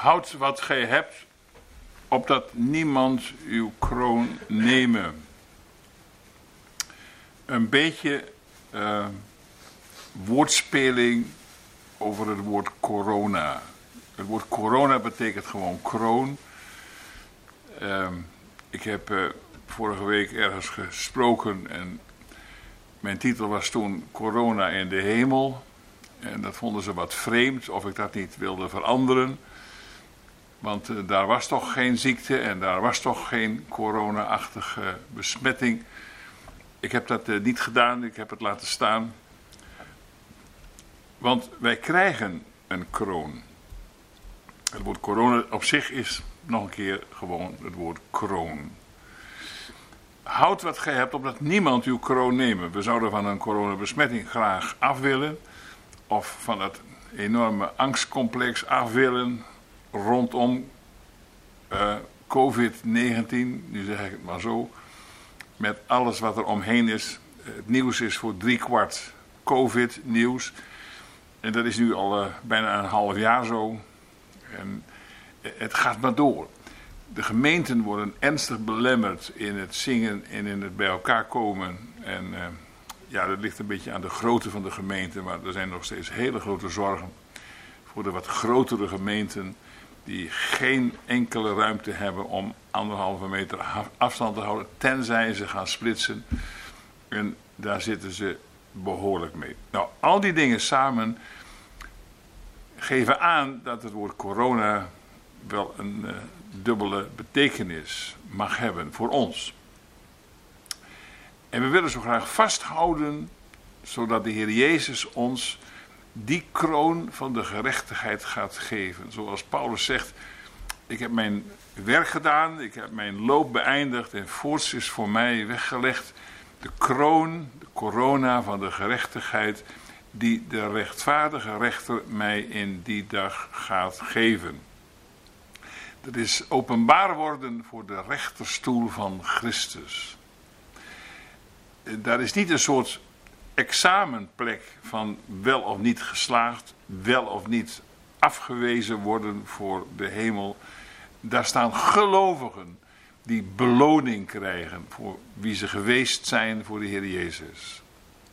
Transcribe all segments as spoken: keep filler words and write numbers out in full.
Houd wat gij hebt, opdat niemand uw kroon nemen. Een beetje uh, woordspeling over het woord corona. Het woord corona betekent gewoon kroon. Uh, ik heb uh, vorige week ergens gesproken en mijn titel was toen Corona in de hemel. En dat vonden ze wat vreemd, of ik dat niet wilde veranderen. Want uh, daar was toch geen ziekte en daar was toch geen corona-achtige besmetting. Ik heb dat uh, niet gedaan, ik heb het laten staan. Want wij krijgen een kroon. Het woord corona op zich is nog een keer gewoon het woord kroon. Houd wat gij hebt, opdat niemand uw kroon nemen. We zouden van een coronabesmetting graag af willen. Of van het enorme angstcomplex af willen rondom uh, covid negentien. Nu zeg ik het maar zo. Met alles wat er omheen is. Het nieuws is voor driekwart covid nieuws. En dat is nu al uh, bijna een half jaar zo. En het gaat maar door. De gemeenten worden ernstig belemmerd in het zingen en in het bij elkaar komen. En uh, ja, dat ligt een beetje aan de grootte van de gemeente. Maar er zijn nog steeds hele grote zorgen voor de wat grotere gemeenten. Die geen enkele ruimte hebben om anderhalve meter afstand te houden. Tenzij ze gaan splitsen. En daar zitten ze behoorlijk mee. Nou, al die dingen samen geven aan dat het woord corona wel een uh, dubbele betekenis mag hebben voor ons. En we willen zo graag vasthouden, zodat de Heer Jezus ons die kroon van de gerechtigheid gaat geven. Zoals Paulus zegt, ik heb mijn werk gedaan, ik heb mijn loop beëindigd en voorts is voor mij weggelegd de kroon, de corona van de gerechtigheid, die de rechtvaardige rechter mij in die dag gaat geven. Dat is openbaar worden voor de rechterstoel van Christus. Daar is niet een soort examenplek van wel of niet geslaagd, wel of niet afgewezen worden voor de hemel. Daar staan gelovigen die beloning krijgen voor wie ze geweest zijn voor de Heer Jezus.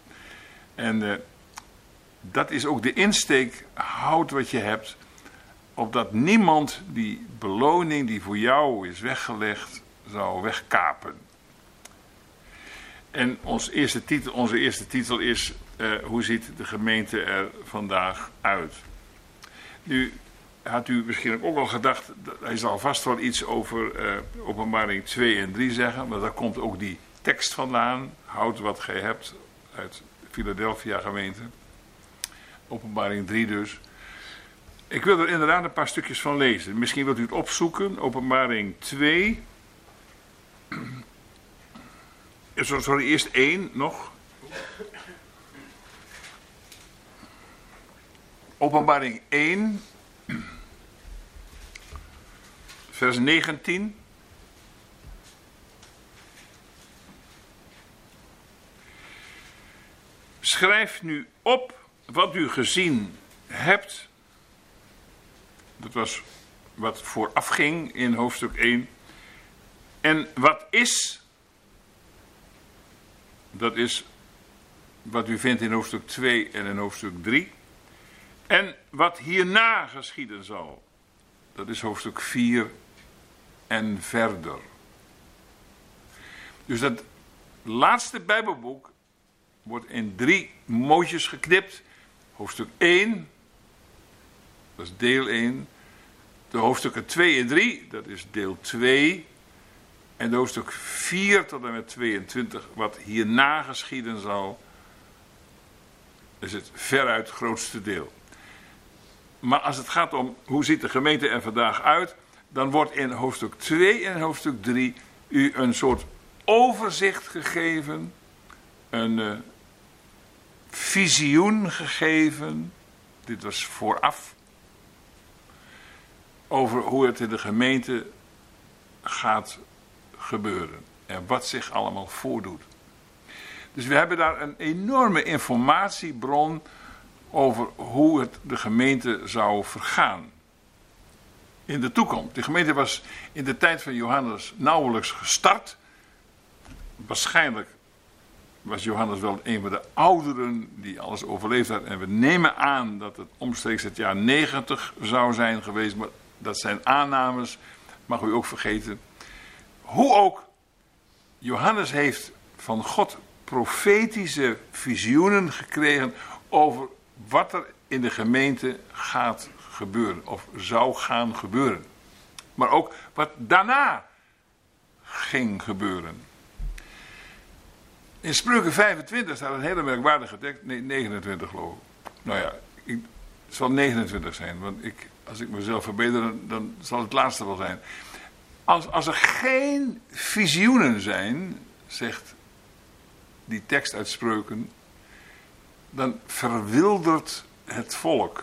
En uh, dat is ook de insteek, houd wat je hebt, opdat niemand die beloning die voor jou is weggelegd zou wegkapen. En ons eerste titel, onze eerste titel is, uh, hoe ziet de gemeente er vandaag uit? Nu had u misschien ook al gedacht, hij zal vast wel iets over uh, Openbaring twee en drie zeggen, maar daar komt ook die tekst vandaan, houd wat gij hebt, uit de Philadelphia gemeente. Openbaring drie dus. Ik wil er inderdaad een paar stukjes van lezen. Misschien wilt u het opzoeken. Openbaring twee. Sorry, eerst één nog. Openbaring één. Vers negentien. Schrijf nu op wat u gezien hebt. Dat was wat vooraf ging in hoofdstuk één. En wat is, dat is wat u vindt in hoofdstuk twee en in hoofdstuk drie. En wat hierna geschieden zal, dat is hoofdstuk vier en verder. Dus dat laatste Bijbelboek wordt in drie mootjes geknipt. Hoofdstuk één, dat is deel één. De hoofdstukken twee en drie, dat is deel twee. En de hoofdstuk vier tot en met tweeëntwintig, wat hierna geschieden zal, is het veruit grootste deel. Maar als het gaat om hoe ziet de gemeente er vandaag uit, dan wordt in hoofdstuk twee en hoofdstuk drie u een soort overzicht gegeven, een uh, visioen gegeven, dit was vooraf, over hoe het in de gemeente gaat gebeuren en wat zich allemaal voordoet. Dus we hebben daar een enorme informatiebron over hoe het de gemeente zou vergaan. in de toekomst. De gemeente was in de tijd van Johannes nauwelijks gestart. Waarschijnlijk was Johannes wel een van de ouderen die alles overleefd had. En we nemen aan dat het omstreeks het jaar negentig zou zijn geweest. Maar dat zijn aannames, mag u ook vergeten. Hoe ook, Johannes heeft van God profetische visioenen gekregen over wat er in de gemeente gaat gebeuren. Of zou gaan gebeuren. Maar ook wat daarna ging gebeuren. In Spreuken vijfentwintig staat een hele merkwaardige tekst. Nee, negenentwintig geloof ik. Nou ja, ik, het zal negenentwintig zijn. Want ik, als ik mezelf verbeter, dan, dan zal het laatste wel zijn. Als, als er geen visioenen zijn, zegt die tekst uit Spreuken, dan verwildert het volk.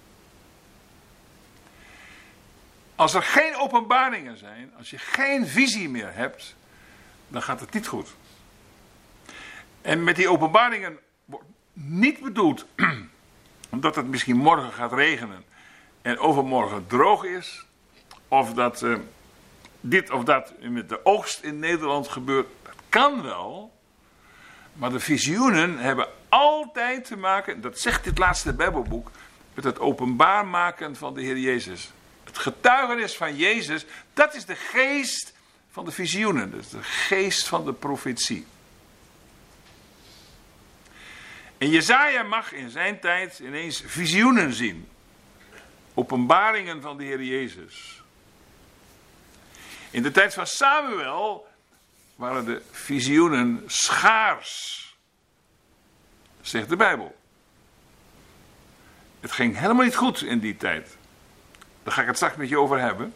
Als er geen openbaringen zijn, als je geen visie meer hebt, dan gaat het niet goed. En met die openbaringen wordt niet bedoeld omdat het misschien morgen gaat regenen en overmorgen droog is, of dat uh, dit of dat met de oogst in Nederland gebeurt. Dat kan wel, maar de visioenen hebben altijd te maken, dat zegt dit laatste Bijbelboek, met het openbaar maken van de Heer Jezus. Het getuigenis van Jezus, dat is de geest van de visioenen, dat is de geest van de profetie. En Jesaja mag in zijn tijd ineens visioenen zien. Openbaringen van de Heer Jezus. In de tijd van Samuel waren de visioenen schaars. Zegt de Bijbel. Het ging helemaal niet goed in die tijd. Daar ga ik het straks met je over hebben.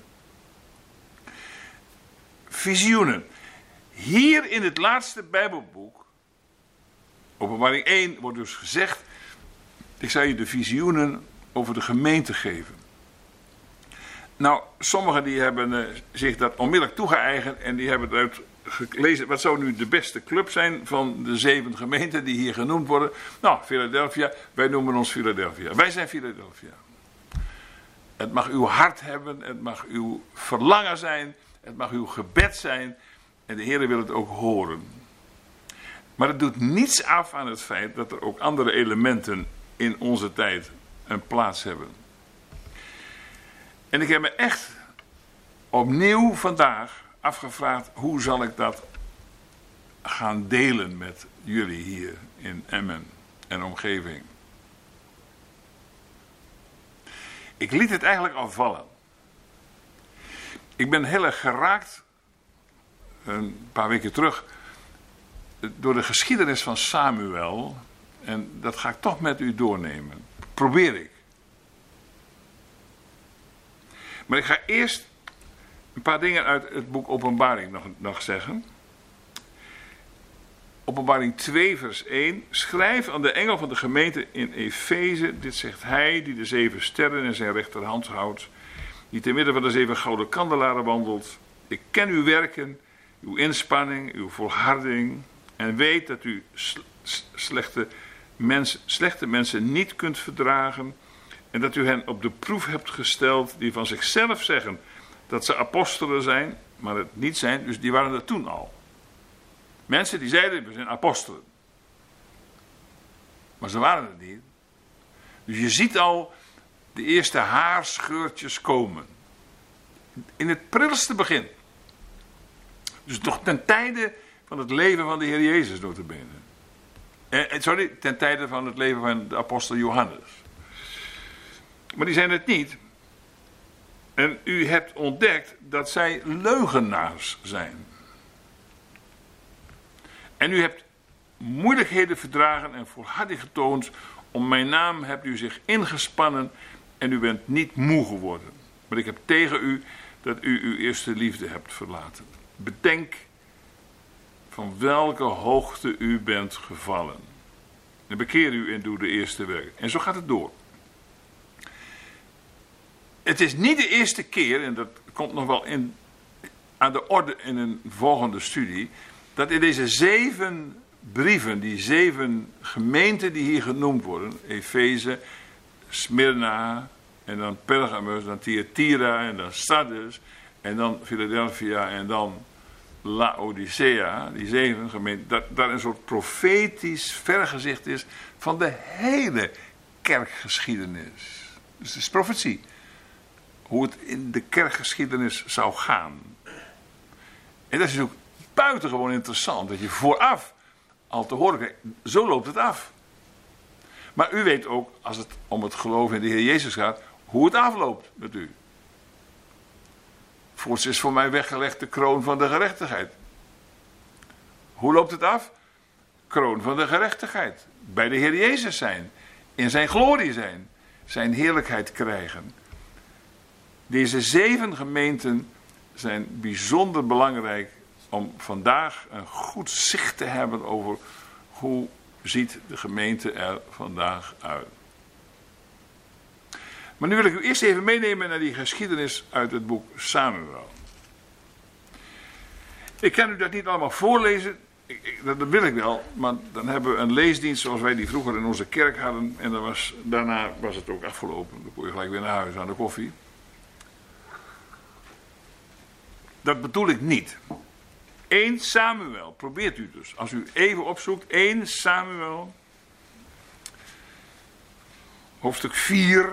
Visioenen. Hier in het laatste Bijbelboek, Openbaring één, wordt dus gezegd, ik zal je de visioenen over de gemeente geven. Nou, sommigen die hebben uh, zich dat onmiddellijk toegeëigend en die hebben eruit gelezen, wat zou nu de beste club zijn van de zeven gemeenten die hier genoemd worden? Nou, Philadelphia, wij noemen ons Philadelphia. Wij zijn Philadelphia. Het mag uw hart hebben, het mag uw verlangen zijn, het mag uw gebed zijn en de Heer wil het ook horen. Maar het doet niets af aan het feit dat er ook andere elementen in onze tijd een plaats hebben. En ik heb me echt opnieuw vandaag afgevraagd, hoe zal ik dat gaan delen met jullie hier in Emmen en omgeving. Ik liet het eigenlijk al vallen. Ik ben heel erg geraakt, een paar weken terug, door de geschiedenis van Samuel. En dat ga ik toch met u doornemen. Probeer ik. Maar ik ga eerst een paar dingen uit het boek Openbaring nog, nog zeggen. Openbaring twee vers één. Schrijf aan de engel van de gemeente in Efeze. Dit zegt hij die de zeven sterren in zijn rechterhand houdt. Die te midden van de zeven gouden kandelaren wandelt. Ik ken uw werken, uw inspanning, uw volharding. En weet dat u slechte, mens, slechte mensen niet kunt verdragen. En dat u hen op de proef hebt gesteld die van zichzelf zeggen dat ze apostelen zijn, maar het niet zijn. Dus die waren er toen al. Mensen die zeiden, we zijn apostelen. Maar ze waren het niet. Dus je ziet al de eerste haarscheurtjes komen. In het prilste begin. Dus nog ten tijde van het leven van de Heer Jezus, nota bene. Eh, sorry, ten tijde van het leven van de apostel Johannes. Maar die zijn het niet. En u hebt ontdekt dat zij leugenaars zijn. En u hebt moeilijkheden verdragen en volharding getoond. Om mijn naam hebt u zich ingespannen en u bent niet moe geworden. Maar ik heb tegen u dat u uw eerste liefde hebt verlaten. Bedenk van welke hoogte u bent gevallen. En bekeer u en doe de eerste werk. En zo gaat het door. Het is niet de eerste keer, en dat komt nog wel in, aan de orde in een volgende studie, dat in deze zeven brieven, die zeven gemeenten die hier genoemd worden, Efeze, Smyrna, en dan Pergamus, dan Thyatira en dan Sardes en dan Philadelphia en dan Laodicea, die zeven gemeenten, dat daar een soort profetisch vergezicht is van de hele kerkgeschiedenis. Dus het is profetie. Hoe het in de kerkgeschiedenis zou gaan. En dat is ook buitengewoon interessant, dat je vooraf al te horen krijgt, zo loopt het af. Maar u weet ook, als het om het geloof in de Heer Jezus gaat, hoe het afloopt met u. Voorts is voor mij weggelegd de kroon van de gerechtigheid. Hoe loopt het af? Kroon van de gerechtigheid. Bij de Heer Jezus zijn. In zijn glorie zijn. Zijn heerlijkheid krijgen. Deze zeven gemeenten zijn bijzonder belangrijk om vandaag een goed zicht te hebben over hoe ziet de gemeente er vandaag uit. Maar nu wil ik u eerst even meenemen naar die geschiedenis uit het boek Samuel. Ik kan u dat niet allemaal voorlezen, ik, ik, dat wil ik wel, maar dan hebben we een leesdienst zoals wij die vroeger in onze kerk hadden. En dan was, daarna was het ook afgelopen, dan kon je gelijk weer naar huis aan de koffie. Dat bedoel ik niet. Eerste Samuel, probeert u dus. Als u even opzoekt, Eerste Samuel, hoofdstuk vier.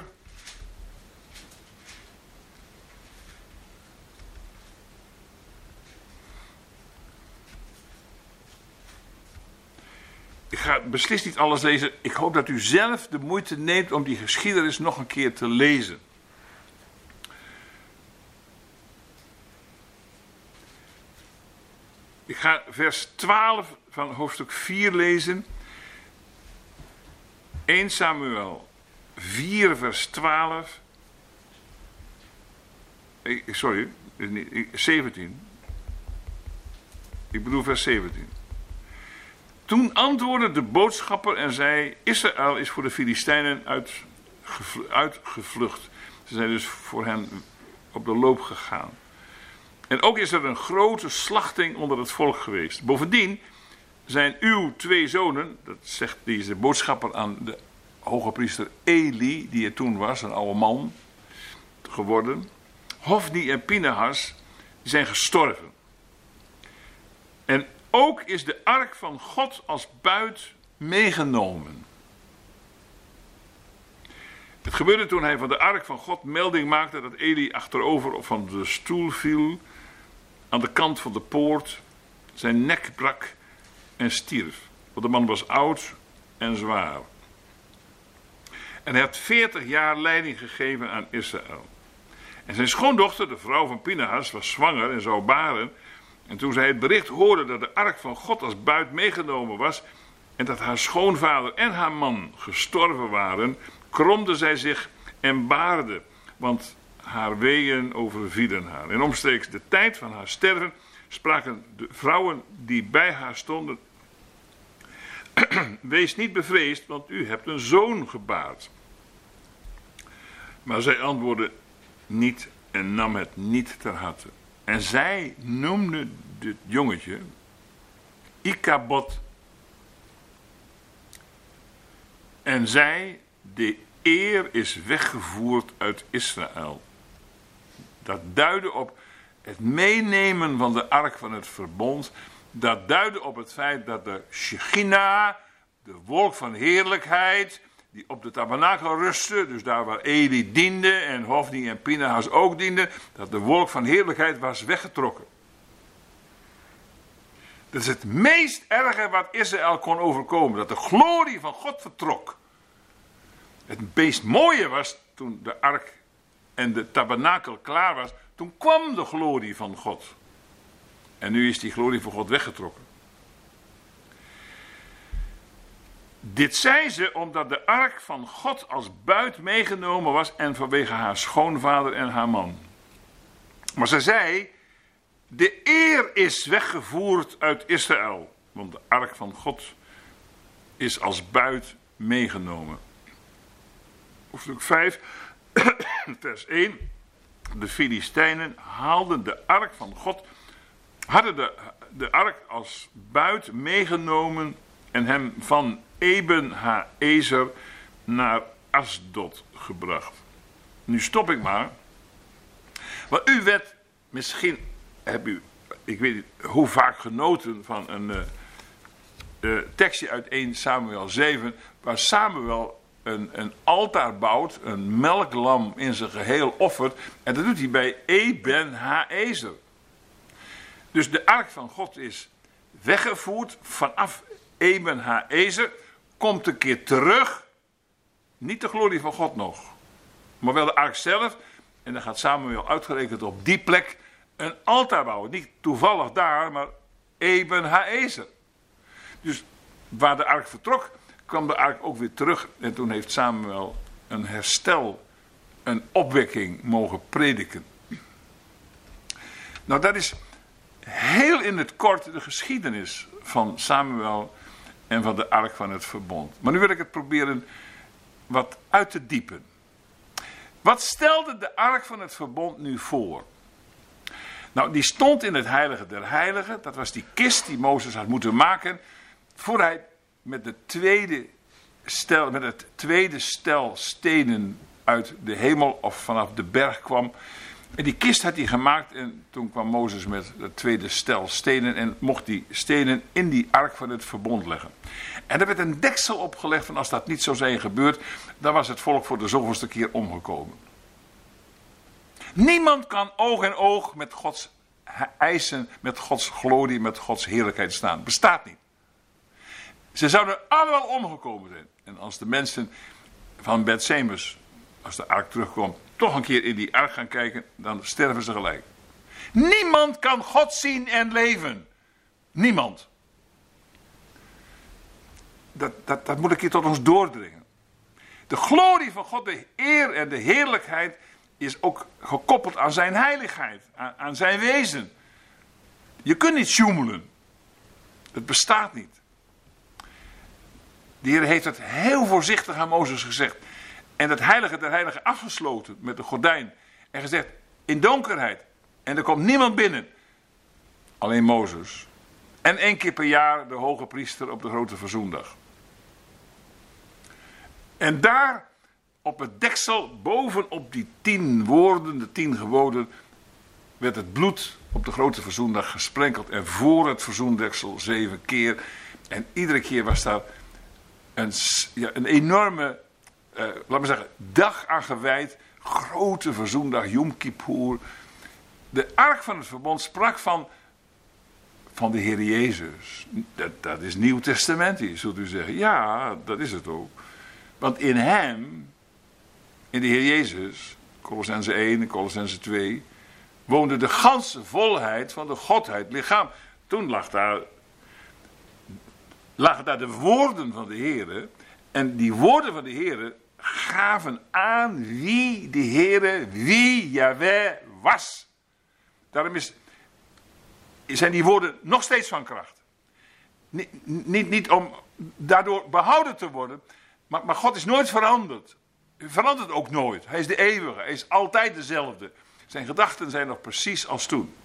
Ik ga beslist niet alles lezen. Ik hoop dat u zelf de moeite neemt om die geschiedenis nog een keer te lezen. Ik ga vers twaalf van hoofdstuk vier lezen. Eerste Samuel vier vers twaalf. Sorry, zeventien. Ik bedoel vers zeventien. Toen antwoordde de boodschapper en zei: Israël is voor de Filistijnen uitgevlucht. Ze zijn dus voor hen op de loop gegaan. En ook is er een grote slachting onder het volk geweest. Bovendien zijn uw twee zonen, dat zegt deze boodschapper aan de hoge priester Eli, die er toen was, een oude man geworden, Hofni en Pinehas, die zijn gestorven. En ook is de ark van God als buit meegenomen. Het gebeurde toen hij van de ark van God melding maakte dat Eli achterover van de stoel viel, aan de kant van de poort, zijn nek brak en stierf. Want de man was oud en zwaar. En hij had veertig jaar leiding gegeven aan Israël. En zijn schoondochter, de vrouw van Pinehas, was zwanger en zou baren. En toen zij het bericht hoorde dat de ark van God als buit meegenomen was en dat haar schoonvader en haar man gestorven waren, kromde zij zich en baarde, want haar weeën overvielen haar. En omstreeks de tijd van haar sterven spraken de vrouwen die bij haar stonden: Wees niet bevreesd, want u hebt een zoon gebaard. Maar zij antwoordde niet en nam het niet ter harte. En zij noemde dit jongetje Ikabod. En zij: de eer is weggevoerd uit Israël. Dat duidde op het meenemen van de ark van het verbond. Dat duidde op het feit dat de Shechina, de wolk van heerlijkheid, die op de tabernakel rustte, dus daar waar Eli diende en Hofni en Pinehas ook dienden, dat de wolk van heerlijkheid was weggetrokken. Dat is het meest erge wat Israël kon overkomen, dat de glorie van God vertrok. Het meest mooie was toen de ark en de tabernakel klaar was, toen kwam de glorie van God. En nu is die glorie van God weggetrokken. Dit zei ze omdat de ark van God als buit meegenomen was en vanwege haar schoonvader en haar man. Maar ze zei: de eer is weggevoerd uit Israël, want de ark van God is als buit meegenomen. Hoofdstuk vijf, vers één. De Filistijnen haalden de ark van God, hadden de, de ark als buit meegenomen en hem van Eben Haezer naar Asdod gebracht. Nu stop ik maar. Want u werd, misschien heb u, ik weet niet hoe vaak genoten van een uh, uh, tekstje uit eerste Samuel zeven, waar Samuel een, een altaar bouwt, een melklam in zijn geheel offert. En dat doet hij bij Eben-Haezer. Dus de ark van God is weggevoerd vanaf Eben-Haezer, komt een keer terug. Niet de glorie van God nog, maar wel de ark zelf. En dan gaat Samuel uitgerekend op die plek een altaar bouwen. Niet toevallig daar, maar Eben-Haezer. Dus waar de ark vertrok, kwam de ark ook weer terug. En toen heeft Samuel een herstel, een opwekking mogen prediken. Nou, dat is heel in het kort de geschiedenis van Samuel en van de ark van het verbond. Maar nu wil ik het proberen wat uit te diepen. Wat stelde de ark van het verbond nu voor? Nou, die stond in het heilige der heiligen. Dat was die kist die Mozes had moeten maken voor hij met, de tweede stel, met het tweede stel stenen uit de hemel of vanaf de berg kwam. En die kist had hij gemaakt en toen kwam Mozes met het tweede stel stenen en mocht die stenen in die ark van het verbond leggen. En er werd een deksel opgelegd van als dat niet zou zijn gebeurd, dan was het volk voor de zoveelste keer omgekomen. Niemand kan oog in oog met Gods eisen, met Gods glorie, met Gods heerlijkheid staan. Bestaat niet. Ze zouden allemaal omgekomen zijn. En als de mensen van Beth-Semes, als de ark terugkomt, toch een keer in die ark gaan kijken, dan sterven ze gelijk. Niemand kan God zien en leven. Niemand. Dat, dat, dat moet ik hier tot ons doordringen. De glorie van God, de eer en de heerlijkheid is ook gekoppeld aan zijn heiligheid, aan, aan zijn wezen. Je kunt niet sjoemelen. Het bestaat niet. De Heer heeft het heel voorzichtig aan Mozes gezegd. En het heilige der heiligen afgesloten met de gordijn. En gezegd, in donkerheid. En er komt niemand binnen. Alleen Mozes. En één keer per jaar de hoge priester op de grote verzoendag. En daar op het deksel, bovenop die tien woorden, de tien geboden, werd het bloed op de grote verzoendag gesprenkeld. En voor het verzoendeksel zeven keer. En iedere keer was daar een, ja, een enorme, uh, laat me zeggen, dag aan gewijd. Grote verzoendag, Yom Kippur. De ark van het verbond sprak van, van de Heer Jezus. Dat, dat is Nieuw Testamentisch, zult u zeggen. Ja, dat is het ook. Want in hem, in de Heer Jezus, Kolossenzen één en Kolossenzen twee, woonde de ganse volheid van de Godheid lichaam. Toen lag daar, lagen daar de woorden van de Heer. En die woorden van de Heer gaven aan wie de Heer, wie Yahweh was. Daarom is, zijn die woorden nog steeds van kracht. Niet, niet, niet om daardoor behouden te worden, maar, maar God is nooit veranderd. Hij verandert ook nooit. Hij is de eeuwige, hij is altijd dezelfde. Zijn gedachten zijn nog precies als toen.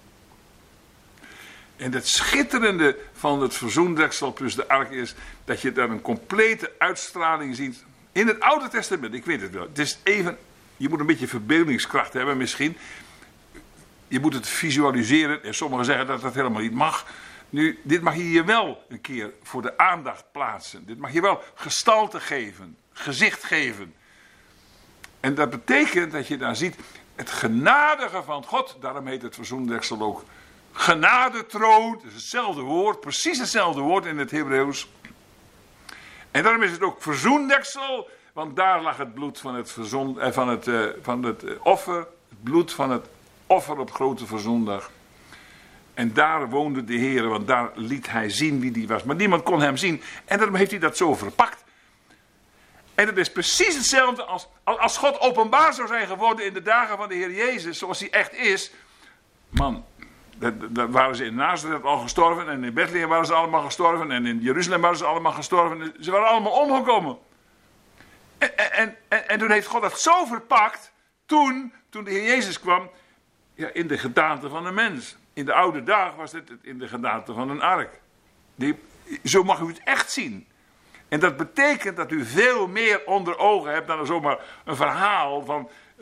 En het schitterende van het verzoendeksel plus de ark is dat je daar een complete uitstraling ziet. In het Oude Testament, ik weet het wel. Het is even, je moet een beetje verbeeldingskracht hebben misschien. Je moet het visualiseren. En sommigen zeggen dat dat helemaal niet mag. Nu, dit mag je je wel een keer voor de aandacht plaatsen. Dit mag je wel gestalte geven. Gezicht geven. En dat betekent dat je daar ziet het genadige van God. Daarom heet het verzoendeksel ook genadetroon. Het is hetzelfde woord. Precies hetzelfde woord in het Hebreeuws. En daarom is het ook verzoendeksel. Want daar lag het bloed van het, verzon, eh, van het, eh, van het eh, offer. Het bloed van het offer op grote verzoendag. En daar woonde de Heer, want daar liet hij zien wie die was. Maar niemand kon hem zien. En daarom heeft hij dat zo verpakt. En het is precies hetzelfde als, als God openbaar zou zijn geworden in de dagen van de Heer Jezus, zoals hij echt is. Man, daar waren ze in Nazareth al gestorven. En in Bethlehem waren ze allemaal gestorven. En in Jeruzalem waren ze allemaal gestorven. Ze waren allemaal omgekomen. En, en, en, en toen heeft God dat zo verpakt. Toen, toen de Heer Jezus kwam. Ja, in de gedaante van een mens. In de oude dagen was het in de gedaante van een ark. Die, zo mag u het echt zien. En dat betekent dat u veel meer onder ogen hebt dan zomaar een verhaal van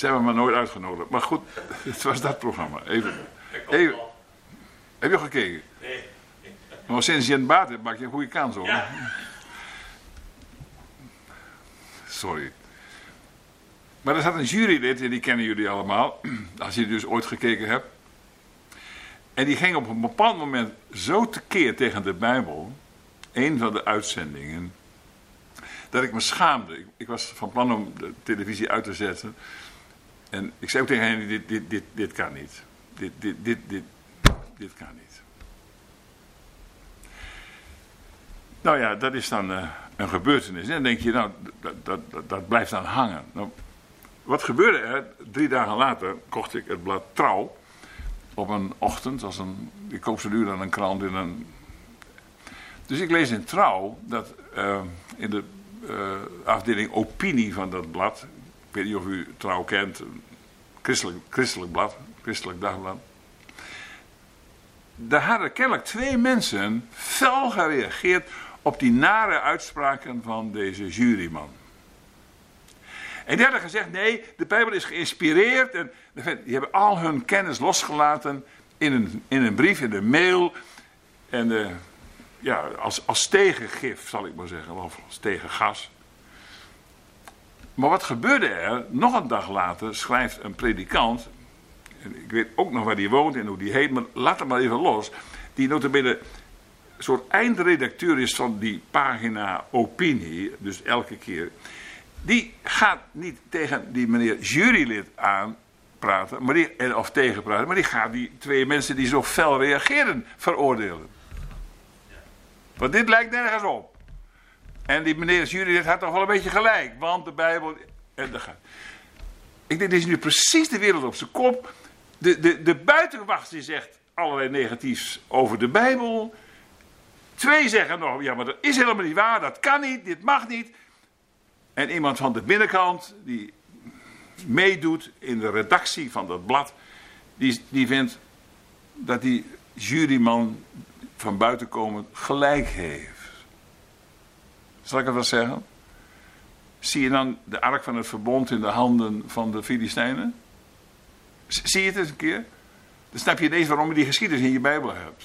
Ze hebben me nooit uitgenodigd. Maar goed, het was dat programma. Even, even. Heb je al gekeken? Nee. Maar sinds je een baard hebt, maak je een goede kans hoor. Ja. Sorry. Maar er zat een jurylid, en die kennen jullie allemaal, als je dus ooit gekeken hebt. En die ging op een bepaald moment zo tekeer tegen de Bijbel, een van de uitzendingen, dat ik me schaamde. Ik, ik was van plan om de televisie uit te zetten. En ik zei ook tegen hen, dit, dit, dit, dit kan niet. Dit, dit, dit, dit, dit kan niet. Nou ja, dat is dan uh, een gebeurtenis. En dan denk je, nou, dat, dat, dat, dat blijft dan hangen. Nou, wat gebeurde er? Drie dagen later kocht ik het blad Trouw. Op een ochtend, als een, ik koop zo'n uur aan een krant in een... Dus ik lees in Trouw, dat uh, in de uh, afdeling opinie van dat blad... Ik weet niet of u Trouw kent, een christelijk, christelijk blad, christelijk dagblad. Daar hadden kennelijk twee mensen fel gereageerd op die nare uitspraken van deze juryman. En die hadden gezegd, nee, de Bijbel is geïnspireerd. En die hebben al hun kennis losgelaten in een, in een brief, in een mail. En uh, ja, als, als tegengif, zal ik maar zeggen, of als tegengas. Maar wat gebeurde er? Nog een dag later schrijft een predikant, en ik weet ook nog waar die woont en hoe die heet, maar laat hem maar even los. Die notabene een soort eindredacteur is van die pagina Opinie, dus elke keer. Die gaat niet tegen die meneer jurylid aanpraten, maar die, of tegenpraten, maar die gaat die twee mensen die zo fel reageren veroordelen. Want dit lijkt nergens op. En die meneer jurylid had toch wel een beetje gelijk, want de Bijbel... En de gaat. Ik denk, dit is nu precies de wereld op zijn kop. De, de, de buitenwacht die zegt allerlei negatiefs over de Bijbel. Twee zeggen nog, ja, maar dat is helemaal niet waar, dat kan niet, dit mag niet. En iemand van de binnenkant, die meedoet in de redactie van dat blad, die, die vindt dat die juryman van buiten komend gelijk heeft. Zal ik het wel zeggen? Zie je dan de ark van het verbond in de handen van de Filistijnen? Zie je het eens een keer? Dan snap je ineens waarom je die geschiedenis in je Bijbel hebt.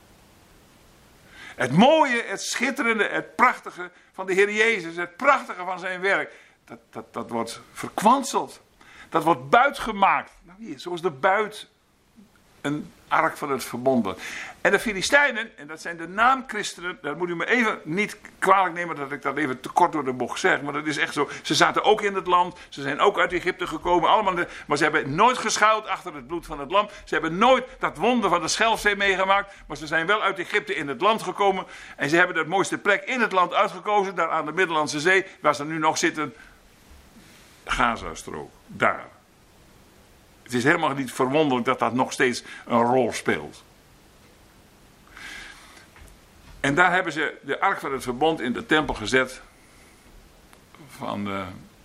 Het mooie, het schitterende, het prachtige van de Heer Jezus, het prachtige van zijn werk, dat, dat, dat wordt verkwanseld. Dat wordt buitgemaakt. Nou, hier, zoals de buit een ark van het verbond wordt. En de Filistijnen, en dat zijn de naamchristenen, dat moet u me even niet kwalijk nemen dat ik dat even te kort door de bocht zeg, maar dat is echt zo. Ze zaten ook in het land, ze zijn ook uit Egypte gekomen, allemaal de, maar ze hebben nooit geschuild achter het bloed van het lam. Ze hebben nooit dat wonder van de Schelfzee meegemaakt, maar ze zijn wel uit Egypte in het land gekomen en ze hebben de mooiste plek in het land uitgekozen, daar aan de Middellandse Zee, waar ze nu nog zitten, Gazastrook, daar. Het is helemaal niet verwonderlijk dat dat nog steeds een rol speelt. En daar hebben ze de ark van het verbond in de tempel gezet van uh,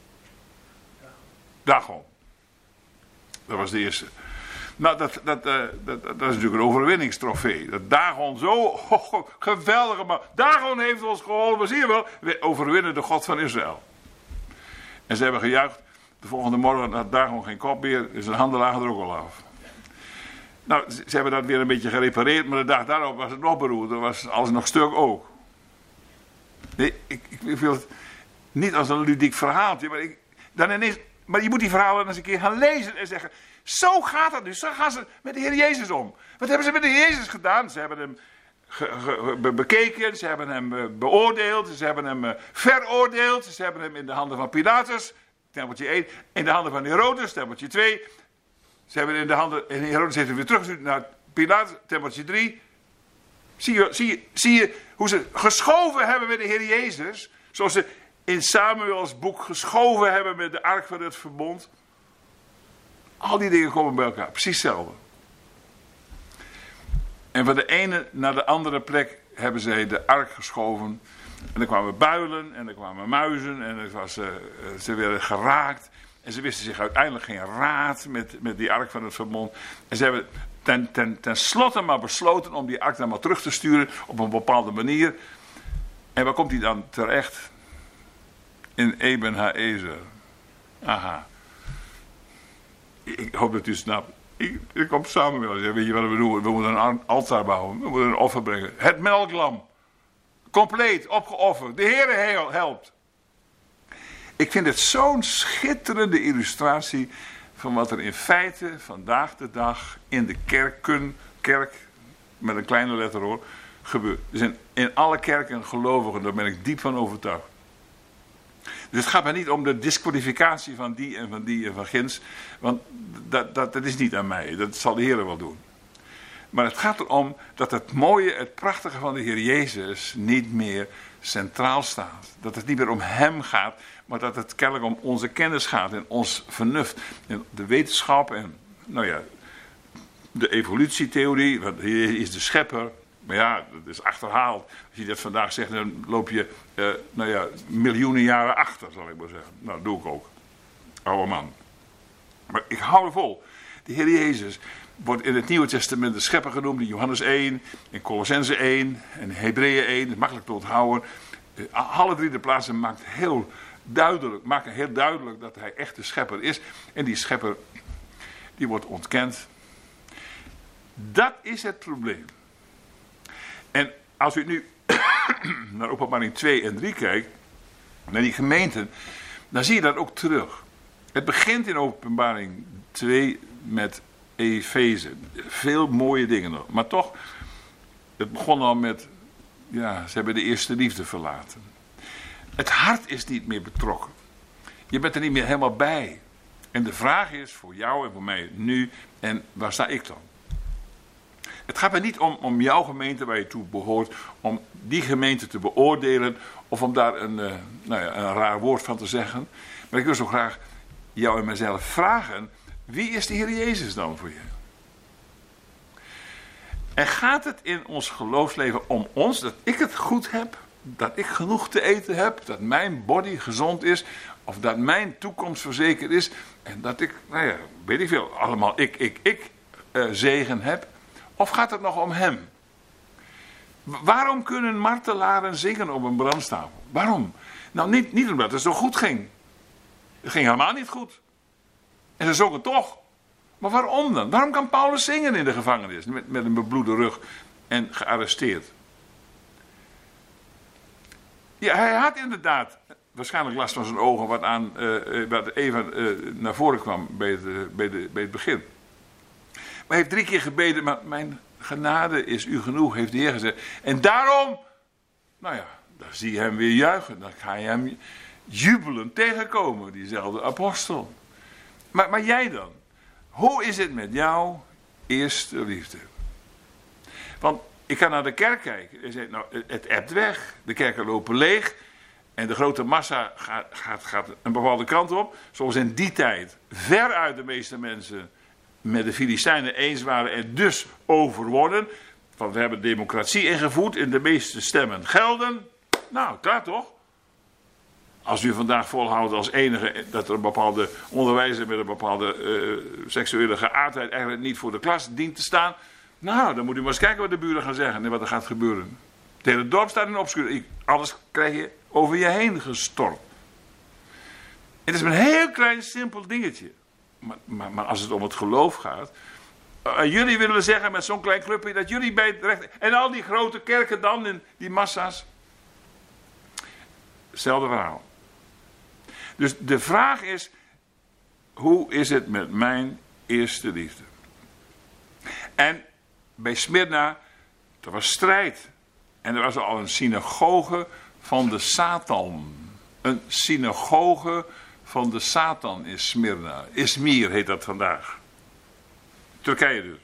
Dagon. Dat was de eerste. Nou, dat, dat, uh, dat, dat is natuurlijk een overwinningstrofee. Dat Dagon zo oh, geweldig, maar Dagon heeft ons geholpen, zie je wel. We overwinnen de God van Israël. En ze hebben gejuicht. De volgende morgen had Dagon geen kop meer, dus zijn handen lagen er ook al af. Nou, ze hebben dat weer een beetje gerepareerd, maar de dag daarop was het nog beroerd. Dan was alles nog stuk ook. Nee, ik, ik, ik wil het niet als een ludiek verhaaltje, maar, ik, dan ineens, maar je moet die verhalen eens een keer gaan lezen en zeggen, zo gaat dat dus, zo gaan ze met de Heer Jezus om. Wat hebben ze met de Heer Jezus gedaan? Ze hebben hem ge, ge, be, bekeken, ze hebben hem beoordeeld, ze hebben hem veroordeeld, ze hebben hem in de handen van Pilatus, tempeltje één, in de handen van Herodes, tempeltje twee. Ze hebben in de handen, en Herodes heeft hem weer teruggestuurd naar Pilatus, tempeltje drie. Zie je, zie, je, zie je hoe ze geschoven hebben met de Heer Jezus, zoals ze in Samuels boek geschoven hebben met de ark van het verbond. Al die dingen komen bij elkaar, precies hetzelfde. En van de ene naar de andere plek hebben zij de ark geschoven. En er kwamen builen en er kwamen muizen en er was, uh, ze werden geraakt. En ze wisten zich uiteindelijk geen raad met, met die ark van het verbond. En ze hebben ten, ten, ten slotte maar besloten om die ark dan maar terug te sturen op een bepaalde manier. En waar komt die dan terecht? In Eben Haezer. Aha. Ik hoop dat u snapt. Ik, ik kom samen met ons. Weet je wat we doen? We moeten een altaar bouwen. We moeten een offer brengen. Het melklam. Compleet opgeofferd. De Heere helpt. Ik vind het zo'n schitterende illustratie van wat er in feite vandaag de dag in de kerken, kerk met een kleine letter hoor, gebeurt. Er zijn in alle kerken gelovigen, daar ben ik diep van overtuigd. Dus het gaat mij niet om de disqualificatie van die en van die en van ginds, want dat, dat, dat is niet aan mij, dat zal de Heer wel doen. Maar het gaat erom dat het mooie, het prachtige van de Heer Jezus niet meer centraal staat. Dat het niet meer om Hem gaat, maar dat het kennelijk om onze kennis gaat en ons vernuft. En de wetenschap en, nou ja, de evolutietheorie, want Hij is de schepper. Maar ja, dat is achterhaald. Als je dat vandaag zegt, dan loop je, uh, nou ja, miljoenen jaren achter, zal ik maar zeggen. Nou, dat doe ik ook. Oude man. Maar ik hou er vol. De Heer Jezus wordt in het Nieuwe Testament de schepper genoemd, in Johannes één, in Colossense één, en Hebreeën één, dat is makkelijk te onthouden. Alle drie de plaatsen maakt heel duidelijk, maken heel duidelijk dat hij echt de schepper is. En die schepper, die wordt ontkend. Dat is het probleem. En als u nu naar Openbaring twee en drie kijkt, naar die gemeenten, dan zie je dat ook terug. Het begint in Openbaring twee met Efeze. Veel mooie dingen nog. Maar toch, het begon al met, ja, ze hebben de eerste liefde verlaten. Het hart is niet meer betrokken. Je bent er niet meer helemaal bij. En de vraag is voor jou en voor mij nu, en waar sta ik dan? Het gaat mij niet om, om jouw gemeente waar je toe behoort, om die gemeente te beoordelen of om daar een, uh, nou ja, een raar woord van te zeggen. Maar ik wil zo graag jou en mezelf vragen, wie is de Heer Jezus dan voor je? En gaat het in ons geloofsleven om ons, dat ik het goed heb, dat ik genoeg te eten heb, dat mijn body gezond is, of dat mijn toekomst verzekerd is, en dat ik, nou ja, weet ik veel, allemaal ik, ik, ik uh, zegen heb? Of gaat het nog om Hem? Waarom kunnen martelaren zingen op een brandstapel? Waarom? Nou, niet, niet omdat het zo goed ging. Het ging helemaal niet goed. En ze zongen toch. Maar waarom dan? Waarom kan Paulus zingen in de gevangenis? Met, met een bebloede rug en gearresteerd. Ja, hij had inderdaad waarschijnlijk last van zijn ogen, wat, aan, uh, wat even uh, naar voren kwam bij het, uh, bij, de, bij het begin. Maar hij heeft drie keer gebeden, maar mijn genade is u genoeg, heeft de Heer gezegd. En daarom, nou ja, dan zie je hem weer juichen. Dan ga je hem jubelend tegenkomen, diezelfde apostel. Maar, maar jij dan? Hoe is het met jouw eerste liefde? Want ik ga naar de kerk kijken en zeg, nou, het ebt weg. De kerken lopen leeg. En de grote massa gaat, gaat, gaat een bepaalde kant op. Zoals in die tijd veruit de meeste mensen met de Filistijnen eens waren en dus overwonnen. Want we hebben democratie ingevoerd en de meeste stemmen gelden. Nou, klaar toch? Als u vandaag volhoudt als enige dat er een bepaalde onderwijzer met een bepaalde uh, seksuele geaardheid eigenlijk niet voor de klas dient te staan. Nou, dan moet u maar eens kijken wat de buren gaan zeggen en wat er gaat gebeuren. Het hele dorp staat in opschuur. Alles krijg je over je heen gestort. Het is een heel klein simpel dingetje. Maar, maar, maar als het om het geloof gaat. Uh, jullie willen zeggen met zo'n klein clubje dat jullie bij het recht. En al die grote kerken dan, in die massa's. Hetzelfde verhaal. Dus de vraag is. Hoe is het met mijn eerste liefde? En bij Smyrna. Er was strijd. En er was al een synagoge van de Satan. Een synagoge van de Satan in Smyrna. Izmir heet dat vandaag. Turkije dus.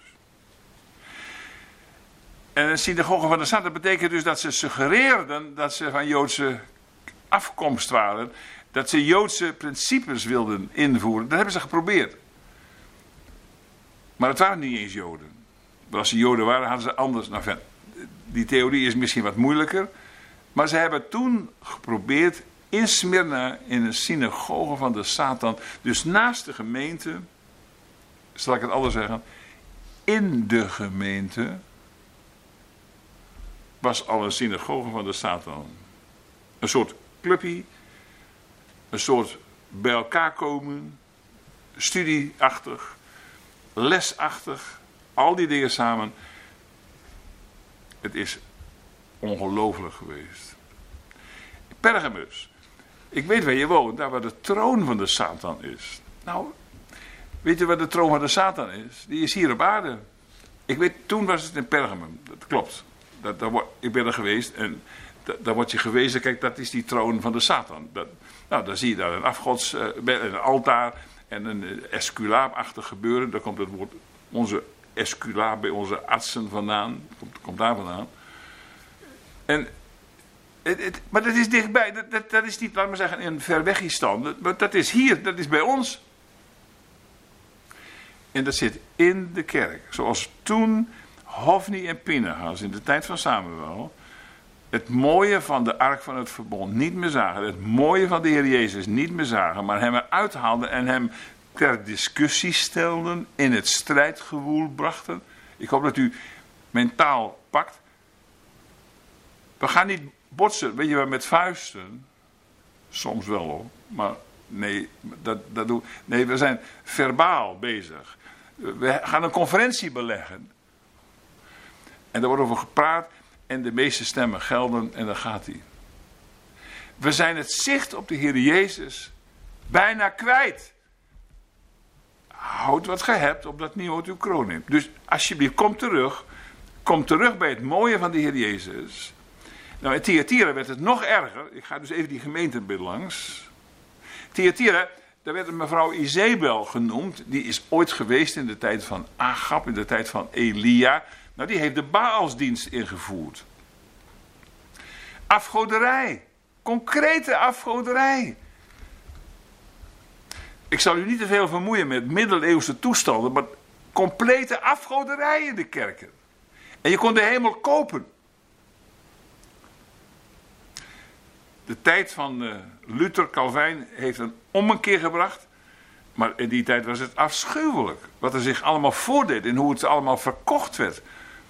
En een synagoge van de Satan betekent dus dat ze suggereerden dat ze van Joodse afkomst waren. Dat ze Joodse principes wilden invoeren. Dat hebben ze geprobeerd. Maar het waren niet eens Joden. Maar als ze Joden waren, hadden ze anders. Nou, die theorie is misschien wat moeilijker. Maar ze hebben toen geprobeerd in Smyrna, in een synagoge van de Satan. Dus naast de gemeente, zal ik het anders zeggen, in de gemeente was al een synagoge van de Satan. Een soort clubje, een soort bij elkaar komen, studieachtig, lesachtig, al die dingen samen. Het is ongelooflijk geweest. Pergamus. Ik weet waar je woont, daar waar de troon van de Satan is. Nou, weet je waar de troon van de Satan is? Die is hier op aarde. Ik weet, toen was het in Pergamum. Dat klopt. Dat, dat, ik ben er geweest en dat, daar wordt je gewezen. Kijk, dat is die troon van de Satan. Dat, nou, dan zie je daar een afgods, uh, een altaar en een uh, esculaapachtig gebeuren. Daar komt het woord, onze esculaap bij onze artsen vandaan. Komt, komt daar vandaan. En, het, het, maar dat is dichtbij. Dat, dat, dat is niet, laat maar zeggen, in Verwegistan. Dat, dat is hier, dat is bij ons. En dat zit in de kerk. Zoals toen Hofni en Pinchas in de tijd van Samuel het mooie van de ark van het verbond niet meer zagen. Het mooie van de Heer Jezus niet meer zagen. Maar hem eruit haalden en hem ter discussie stelden. In het strijdgewoel brachten. Ik hoop dat u mijn taal pakt. We gaan niet botsen, weet je wel, met vuisten. Soms wel hoor. Maar nee, dat, dat doen, nee, we zijn verbaal bezig. We gaan een conferentie beleggen. En daar wordt over gepraat. En de meeste stemmen gelden. En dan gaat hij. We zijn het zicht op de Heer Jezus bijna kwijt. Houd wat ge hebt, opdat niemand uw kroon neemt. Dus alsjeblieft, kom terug. Kom terug bij het mooie van de Heer Jezus. Nou, in Thyatira werd het nog erger. Ik ga dus even die gemeentebeeld langs. Thyatira, daar werd een mevrouw Izebel genoemd. Die is ooit geweest in de tijd van Agab, in de tijd van Elia. Nou, die heeft de Baalsdienst ingevoerd. Afgoderij. Concrete afgoderij. Ik zal u niet te veel vermoeien met middeleeuwse toestanden, maar complete afgoderij in de kerken. En je kon de hemel kopen. De tijd van uh, Luther, Calvijn heeft een ommekeer gebracht. Maar in die tijd was het afschuwelijk. Wat er zich allemaal voordeed en hoe het allemaal verkocht werd.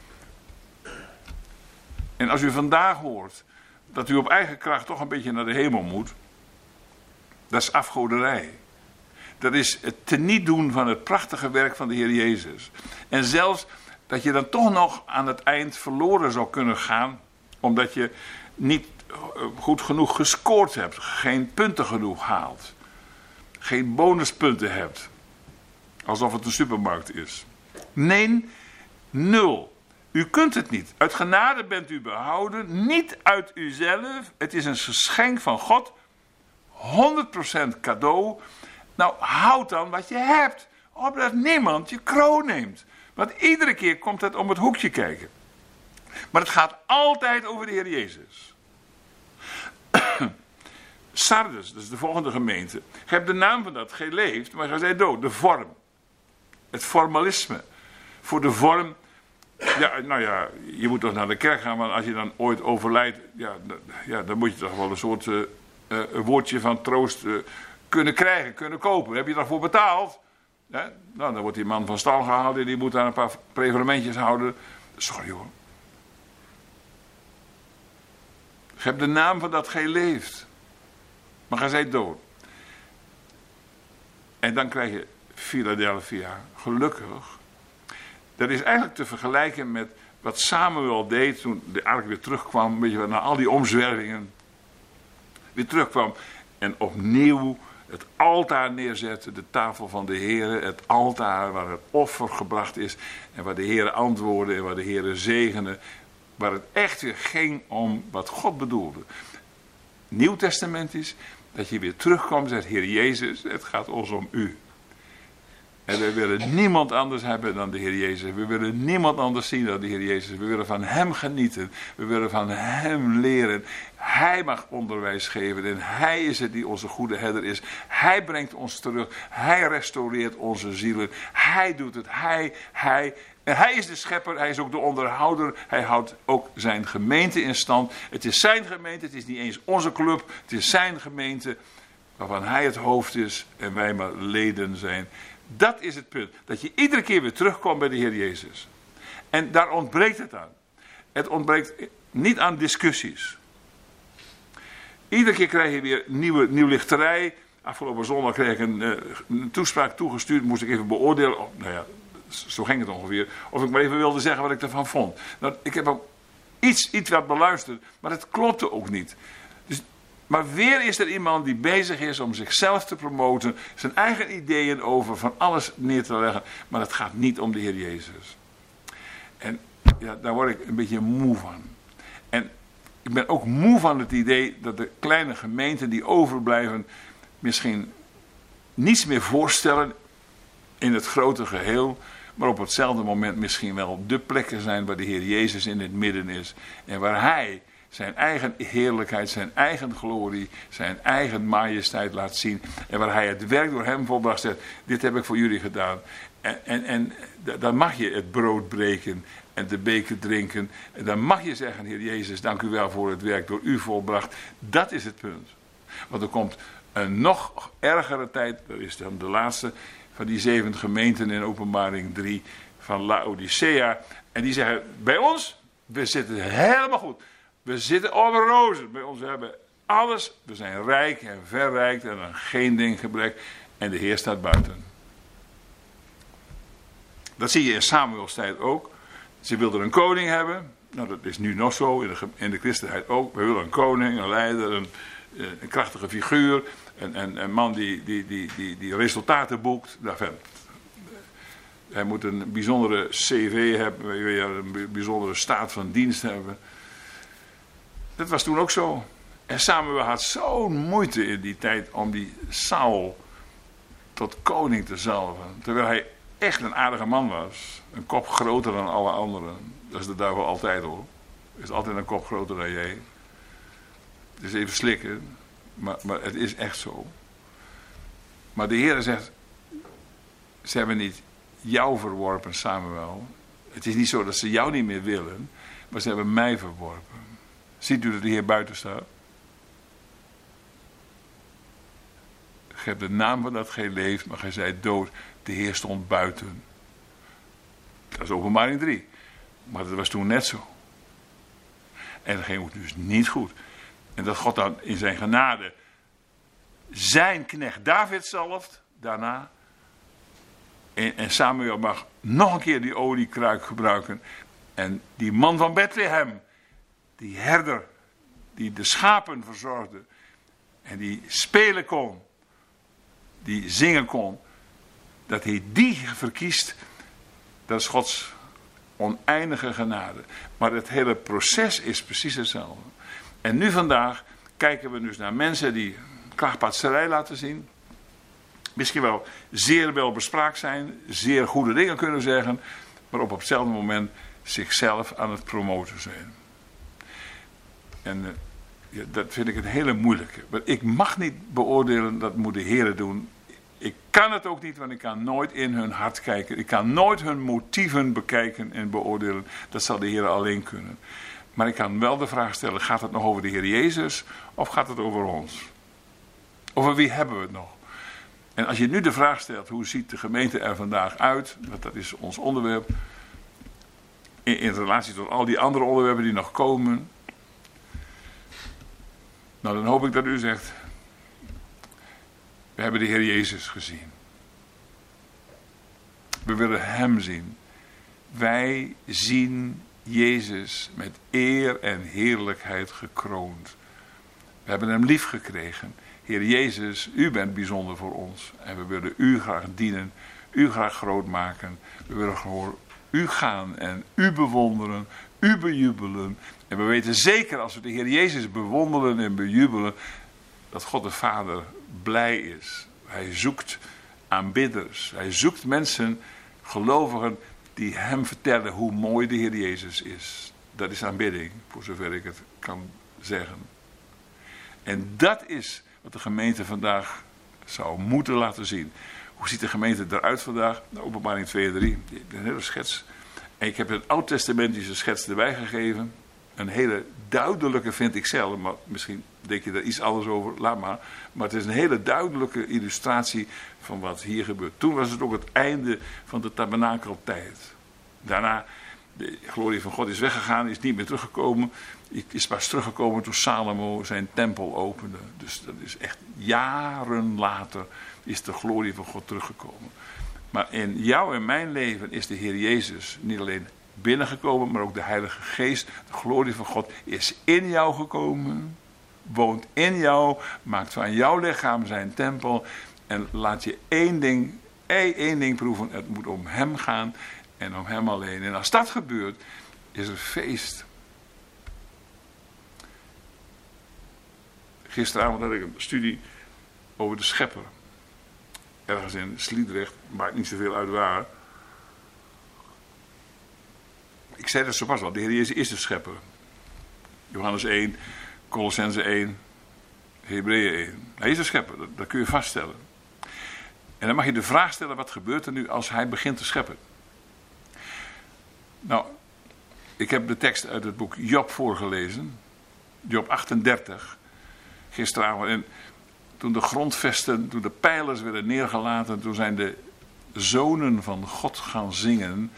En als u vandaag hoort dat u op eigen kracht toch een beetje naar de hemel moet. Dat is afgoderij. Dat is het teniet doen van het prachtige werk van de Heer Jezus. En zelfs dat je dan toch nog aan het eind verloren zou kunnen gaan. Omdat je niet goed genoeg gescoord hebt. Geen punten genoeg haalt. Geen bonuspunten hebt. Alsof het een supermarkt is. Nee, nul. U kunt het niet. Uit genade bent u behouden. Niet uit uzelf. Het is een geschenk van God. honderd procent cadeau. Nou, houd dan wat je hebt. Opdat niemand je kroon neemt. Want iedere keer komt het om het hoekje kijken. Maar het gaat altijd over de Heer Jezus. Sardes, dat is de volgende gemeente. Je hebt de naam van dat geleefd, maar je zei dood. De vorm. Het formalisme. Voor de vorm. Ja, nou ja, je moet toch naar de kerk gaan, want als je dan ooit overlijdt, ja, ja dan moet je toch wel een soort uh, uh, een woordje van troost uh, kunnen krijgen, kunnen kopen. Heb je daarvoor betaald? Ja? Nou, dan wordt die man van stal gehaald en die moet daar een paar prevalementjes houden. Sorry hoor. Je hebt de naam van dat gij leeft. Maar gij zijt dood. En dan krijg je Philadelphia. Gelukkig. Dat is eigenlijk te vergelijken met wat Samuel deed toen de ark weer terugkwam. Weet je, na al die omzwervingen. Weer terugkwam. En opnieuw het altaar neerzette. De tafel van de Heere. Het altaar waar het offer gebracht is. En waar de Heere antwoordde. En waar de Heere zegende. Waar het echt weer ging om wat God bedoelde. Nieuw Testament is dat je weer terugkomt en zegt: Heer Jezus, het gaat ons om u. En we willen niemand anders hebben dan de Heer Jezus. We willen niemand anders zien dan de Heer Jezus. We willen van hem genieten. We willen van hem leren. Hij mag onderwijs geven. En hij is het die onze goede herder is. Hij brengt ons terug. Hij restaureert onze zielen. Hij doet het. Hij, hij. En hij is de schepper. Hij is ook de onderhouder. Hij houdt ook zijn gemeente in stand. Het is zijn gemeente. Het is niet eens onze club. Het is zijn gemeente. Waarvan hij het hoofd is. En wij maar leden zijn. Dat is het punt. Dat je iedere keer weer terugkomt bij de Heer Jezus. En daar ontbreekt het aan. Het ontbreekt niet aan discussies. Iedere keer krijg je weer nieuwe, nieuw lichterij. Afgelopen zondag kreeg ik een, uh, een toespraak toegestuurd. Moest ik even beoordelen. Oh, nou ja, zo ging het ongeveer. Of ik maar even wilde zeggen wat ik ervan vond. Nou, ik heb ook iets, iets wat beluisterd. Maar het klopte ook niet. Dus, maar weer is er iemand die bezig is om zichzelf te promoten. Zijn eigen ideeën over van alles neer te leggen. Maar het gaat niet om de Heer Jezus. En ja, daar word ik een beetje moe van. En ik ben ook moe van het idee dat de kleine gemeenten die overblijven misschien niets meer voorstellen in het grote geheel, maar op hetzelfde moment misschien wel de plekken zijn waar de Heer Jezus in het midden is en waar Hij zijn eigen heerlijkheid, zijn eigen glorie, zijn eigen majesteit laat zien en waar Hij het werk door Hem volbracht zegt. Dit heb ik voor jullie gedaan. En, en, en dan mag je het brood breken en de beker drinken. En dan mag je zeggen, Heer Jezus, dank u wel voor het werk door u volbracht. Dat is het punt. Want er komt een nog ergere tijd, dat is dan de laatste van die zeven gemeenten in Openbaring drie van Laodicea. En die zeggen, bij ons, we zitten helemaal goed. We zitten op rozen. Bij ons hebben alles, we zijn rijk en verrijkt en aan geen ding gebrek. En de Heer staat buiten. Dat zie je in Samuels tijd ook. Ze wilden een koning hebben. Nou, dat is nu nog zo, in de, in de christenheid ook. We willen een koning, een leider, een, een krachtige figuur. Een, een, een man die, die, die, die, die resultaten boekt. Enfin, hij moet een bijzondere C V hebben, een bijzondere staat van dienst hebben. Dat was toen ook zo. En Samuel had zo'n moeite in die tijd om die Saul tot koning te zalven. Terwijl hij echt een aardige man was. Een kop groter dan alle anderen. Dat is de duivel altijd hoor. Is altijd een kop groter dan jij. Het is even slikken. Maar, maar het is echt zo. Maar de Heer zegt. Ze hebben niet jou verworpen, Samuel. Het is niet zo dat ze jou niet meer willen. Maar ze hebben mij verworpen. Ziet u dat de Heer buiten staat? Je hebt de naam van dat gij leeft, maar gij zijt dood. De Heer stond buiten. Dat is Openbaring drie. Maar dat was toen net zo. En dat ging dus niet goed. En dat God dan in zijn genade zijn knecht David zalft. Daarna. En, en Samuel mag nog een keer die oliekruik gebruiken. En die man van Bethlehem. Die herder. Die de schapen verzorgde. En die spelen kon. Die zingen kon. Dat hij die verkiest. Dat is Gods oneindige genade. Maar het hele proces is precies hetzelfde. En nu vandaag kijken we dus naar mensen die klaagpaatserij laten zien. Misschien wel zeer welbespraakt zijn. Zeer goede dingen kunnen zeggen. Maar op hetzelfde moment zichzelf aan het promoten zijn. En uh, ja, dat vind ik een hele moeilijke. Maar ik mag niet beoordelen, dat moet de Heer doen. Ik kan het ook niet, want ik kan nooit in hun hart kijken. Ik kan nooit hun motieven bekijken en beoordelen. Dat zal de Heer alleen kunnen. Maar ik kan wel de vraag stellen, gaat het nog over de Heer Jezus of gaat het over ons? Over wie hebben we het nog? En als je nu de vraag stelt, hoe ziet de gemeente er vandaag uit? Want dat is ons onderwerp. In, in relatie tot al die andere onderwerpen die nog komen. Nou, dan hoop ik dat u zegt, we hebben de Heer Jezus gezien. We willen Hem zien. Wij zien Jezus met eer en heerlijkheid gekroond. We hebben Hem lief gekregen. Heer Jezus, U bent bijzonder voor ons. En we willen U graag dienen. U graag groot maken. We willen voor U gaan en U bewonderen. U bejubelen. En we weten zeker als we de Heer Jezus bewonderen en bejubelen, dat God de Vader blij is. Hij zoekt aanbidders. Hij zoekt mensen, gelovigen, die Hem vertellen hoe mooi de Heer Jezus is. Dat is aanbidding, voor zover ik het kan zeggen. En dat is wat de gemeente vandaag zou moeten laten zien. Hoe ziet de gemeente eruit vandaag? Nou, Openbaring twee en drie, een hele schets. En ik heb het oud-testamentische schets erbij gegeven. Een hele duidelijke vind ik zelf, maar misschien denk je daar iets anders over, laat maar. Maar het is een hele duidelijke illustratie van wat hier gebeurt. Toen was het ook het einde van de tabernakeltijd. Daarna De glorie van God is weggegaan, is niet meer teruggekomen. Is pas teruggekomen toen Salomo zijn tempel opende. Dus dat is echt jaren later is de glorie van God teruggekomen. Maar in jou en mijn leven is de Heer Jezus niet alleen binnengekomen, maar ook de Heilige Geest. De glorie van God is in jou gekomen, woont in jou, maakt van jouw lichaam zijn tempel. En laat je één ding, één ding proeven, het moet om hem gaan en om hem alleen. En als dat gebeurt, is er feest. Gisteravond had ik een studie over de Schepper. Ergens in Sliedrecht, maakt niet zoveel uit waar. Ik zei dat zo pas al, de Heer Jezus is de Schepper. Johannes één, Colossenzen één, Hebreeën één. Hij is de Schepper, dat, dat kun je vaststellen. En dan mag je de vraag stellen, wat gebeurt er nu als hij begint te scheppen? Nou, ik heb de tekst uit het boek Job voorgelezen. Job achtendertig. Gisteravond. En toen de grondvesten, toen de pijlers werden neergelaten, toen zijn de zonen van God gaan zingen.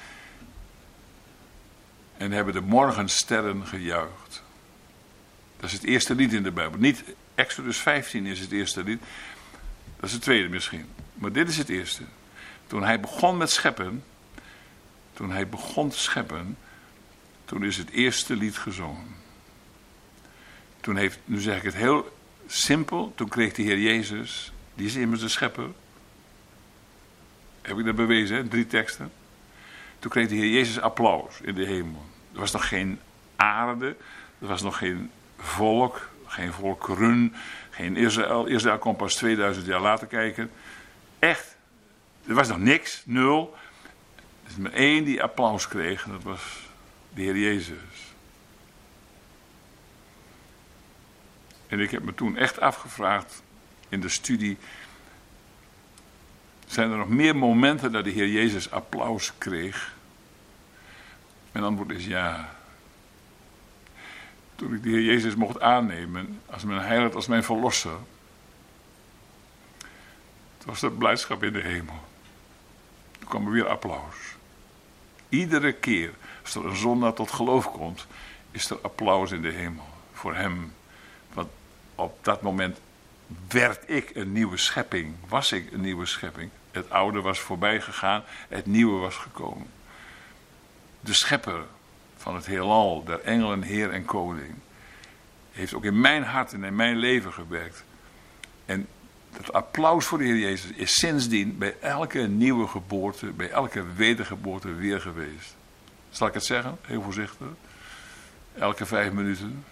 En hebben de morgensterren gejuicht. Dat is het eerste lied in de Bijbel. Niet Exodus vijftien is het eerste lied. Dat is het tweede misschien. Maar dit is het eerste. Toen hij begon met scheppen. Toen hij begon te scheppen. Toen is het eerste lied gezongen. Toen heeft, nu zeg ik het heel simpel. Toen kreeg de Heer Jezus. Die is immers de schepper. Heb ik dat bewezen, hè? Drie teksten. Toen kreeg de Heer Jezus applaus in de hemel. Er was nog geen aarde. Er was nog geen volk. Geen volkeren. Geen Israël. Israël kon pas tweeduizend jaar later kijken. Echt. Er was nog niks. Nul. Er is maar één die applaus kreeg. En dat was de Heer Jezus. En ik heb me toen echt afgevraagd in de studie. Zijn er nog meer momenten dat de Heer Jezus applaus kreeg? Mijn antwoord is ja. Toen ik de Heer Jezus mocht aannemen als mijn heiland, als mijn verlosser. Het was er blijdschap in de hemel. Toen kwam er weer applaus. Iedere keer als er een zondaar tot geloof komt, is er applaus in de hemel voor hem. Want op dat moment werd ik een nieuwe schepping. Was ik een nieuwe schepping. Het oude was voorbij gegaan. Het nieuwe was gekomen. De schepper van het heelal, der engelen, heer en koning, heeft ook in mijn hart en in mijn leven gewerkt. En dat applaus voor de Heer Jezus is sindsdien bij elke nieuwe geboorte, bij elke wedergeboorte weer geweest. Zal ik het zeggen? Heel voorzichtig. Elke vijf minuten.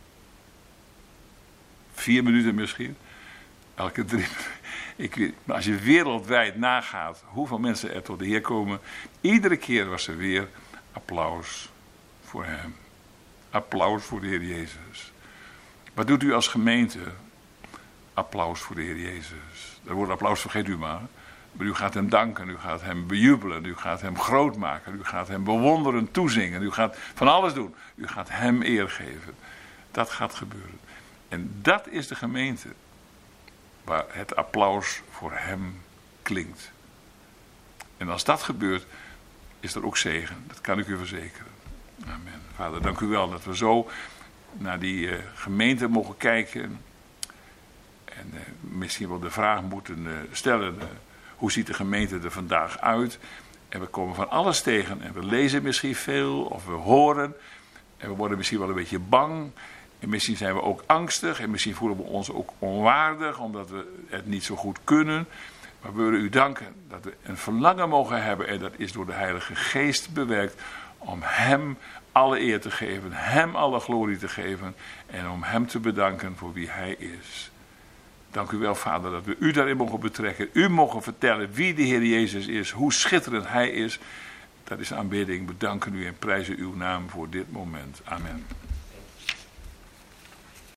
Vier minuten misschien. Elke drie minuten. Ik weet, maar als je wereldwijd nagaat hoeveel mensen er tot de Heer komen, iedere keer was er weer applaus voor hem. Applaus voor de Heer Jezus. Wat doet u als gemeente? Applaus voor de Heer Jezus. Dat woord applaus vergeet u maar. Maar u gaat hem danken, u gaat hem bejubelen, u gaat hem groot maken, u gaat hem bewonderen, toezingen, u gaat van alles doen. U gaat hem eer geven. Dat gaat gebeuren. En dat is de gemeente waar het applaus voor hem klinkt. En als dat gebeurt, is er ook zegen. Dat kan ik u verzekeren. Amen. Vader, dank u wel dat we zo naar die uh, gemeente mogen kijken. En uh, misschien wel de vraag moeten uh, stellen, uh, hoe ziet de gemeente er vandaag uit? En we komen van alles tegen. En we lezen misschien veel, of we horen. En we worden misschien wel een beetje bang. En misschien zijn we ook angstig. En misschien voelen we ons ook onwaardig, omdat we het niet zo goed kunnen. Maar we willen u danken dat we een verlangen mogen hebben. En dat is door de Heilige Geest bewerkt. Om hem alle eer te geven. Hem alle glorie te geven. En om hem te bedanken voor wie hij is. Dank u wel, Vader, dat we u daarin mogen betrekken. U mogen vertellen wie de Heer Jezus is. Hoe schitterend hij is. Dat is aanbidding. We danken u en prijzen uw naam voor dit moment. Amen.